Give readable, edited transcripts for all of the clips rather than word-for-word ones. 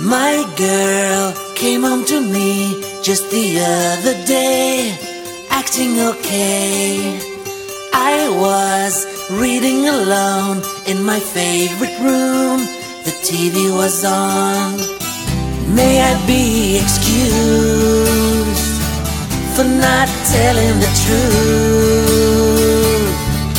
My girl came home to me just the other day, acting okay. I was reading alone in my favorite room. The TV was on. May I be excused for not telling the truth,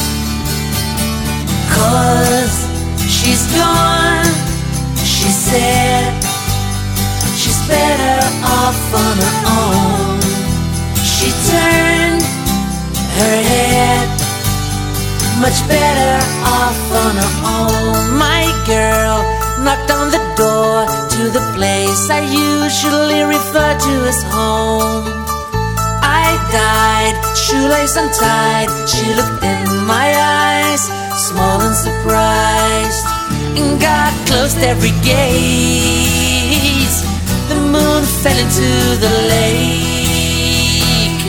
'cause she's gone. She said she's better off on her own. She turned her head, much better off on her own. My girl knocked on the door to the place I usually refer to as home. I died, shoelace untied. She looked in my eyes, small and surprised, and God closed every gate. The moon fell into the lake.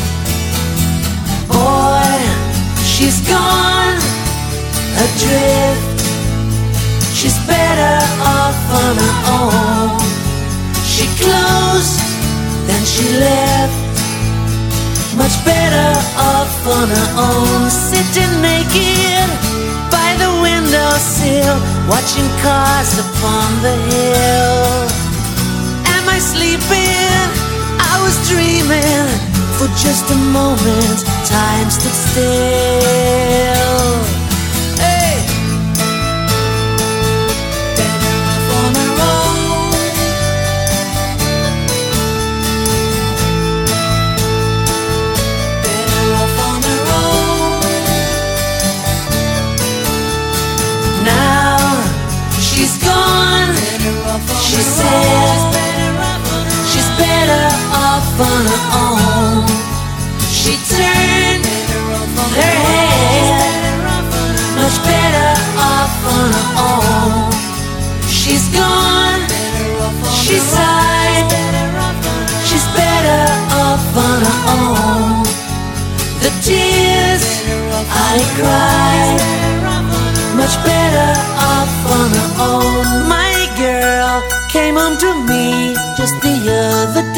Boy, she's gone adrift. She's better off on her own. She closed, then she left, much better off on her own. Sitting naked by the windowsill, watching cars upon the hill. Am I sleeping? I was dreaming. For just a moment, time stood still. Hey! Better off on her own. Better off on her own. Now she's gone. She said she's better off on her own. She turned her head, much better off on her own. She's gone, she sighed, she's better off on her own. The tears I cried, much better off on her own. My girl came home to me just the other